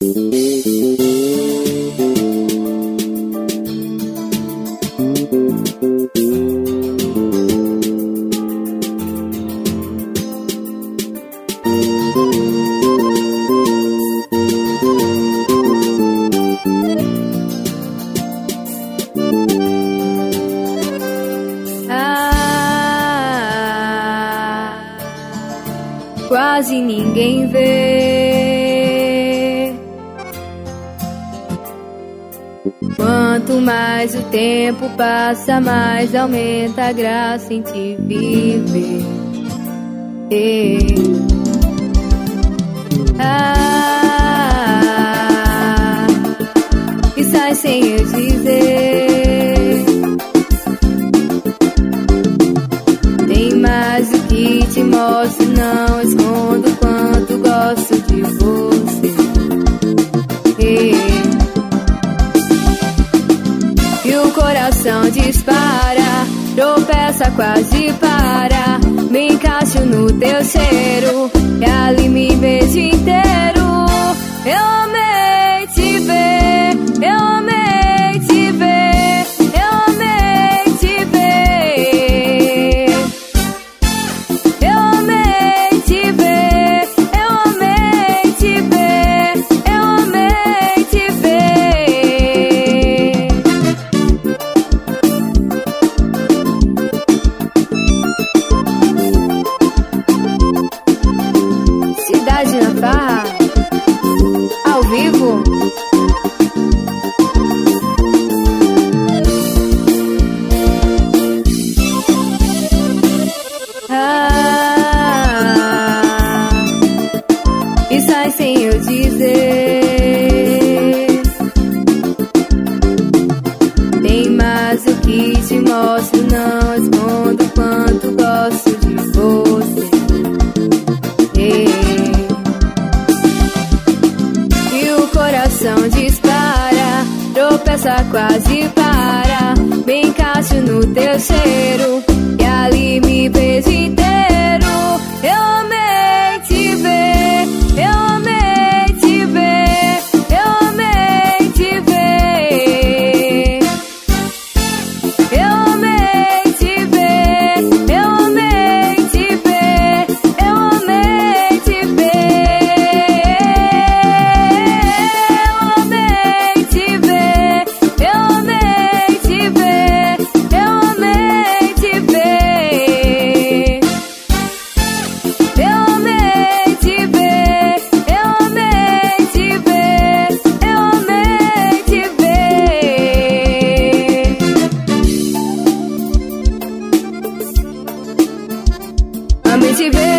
Quase ninguém vê. Quanto mais o tempo passa, mais aumenta a graça em te viver. E sai sem eu dizer. Tem mais o que te mostro, não escondo o quanto gosto de você. E o coração dispara, tropeça, quase para. Me encaixo no teu cheiro e ali me vejo inteiro. Eu amei te ver, eu amei te ver, eu amei te ver. Eu amei te ver, eu amei te ver, eu amei te ver. Cidade na Farra, ao vivo. E sai sem eu dizer. Tem mais o que te mostro, não escondo quanto gosto de você. E o coração dispara, tropeça, quase para. Me encaixo no teu cheiro e ali me vejo inteiro. Eu amei te ver, eu amei te ver, eu amei te ver. Eu amei te ver, eu amei te ver, eu amei te ver. Eu amei te ver, eu amei te ver, eu amei te ver. Eu amei te ver, eu amei te ver, eu amei te ver. Amei te ver.